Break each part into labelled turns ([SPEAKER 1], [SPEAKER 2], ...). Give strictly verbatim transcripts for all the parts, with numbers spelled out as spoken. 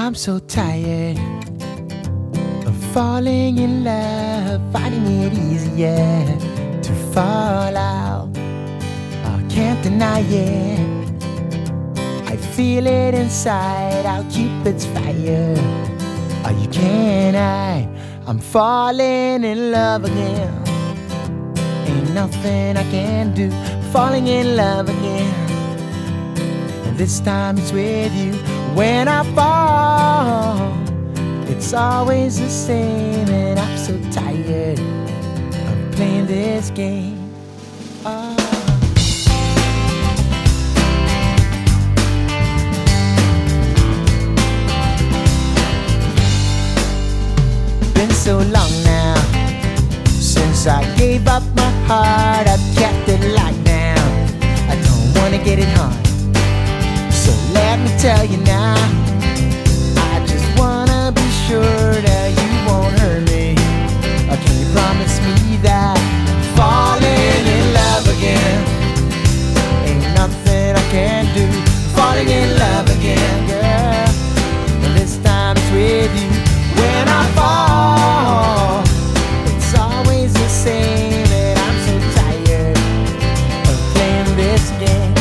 [SPEAKER 1] I'm so tired of falling in love, finding it easier to fall out. I can't deny it, I feel it inside, how Cupid's fire. Oh, you can't hide, I'm falling in love again. Ain't nothing I can do, falling in love again. And this time it's with you. When I fall, it's always the same, and I'm so tired of playing this game. Oh. Been so long now since I gave up my heart. I've kept it locked down, I don't wanna get it hard. So let me tell you now, I just wanna be sure that you won't hurt me. Or can you promise me that falling in love again ain't nothing I can do? Falling in love again, girl, and this time it's with you. When I fall, it's always the same, and I'm so tired of playing this game.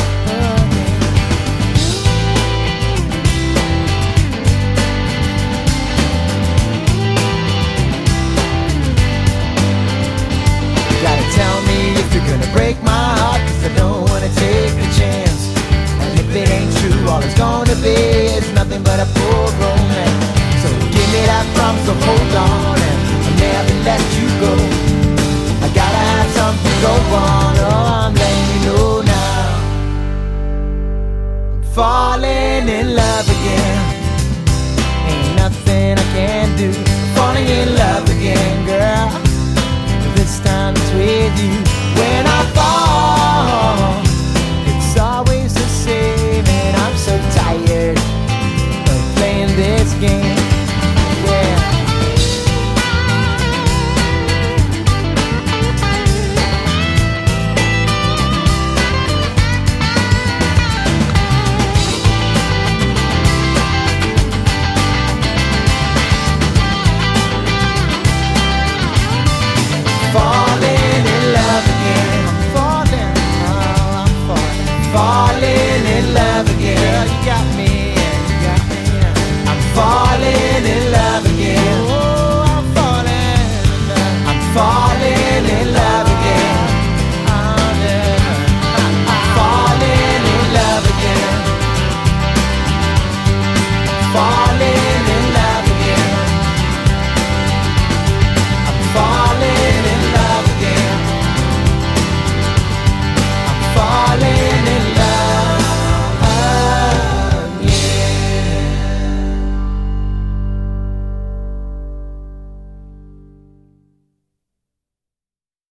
[SPEAKER 1] Tell me if you're gonna break my heart, cause I don't wanna take a chance. And if it ain't true, all it's gonna be is nothing but a poor romance. So give me that promise, so hold on, and I'll never let you go. I gotta have something go on, oh, I'm letting you know now. I'm falling in love.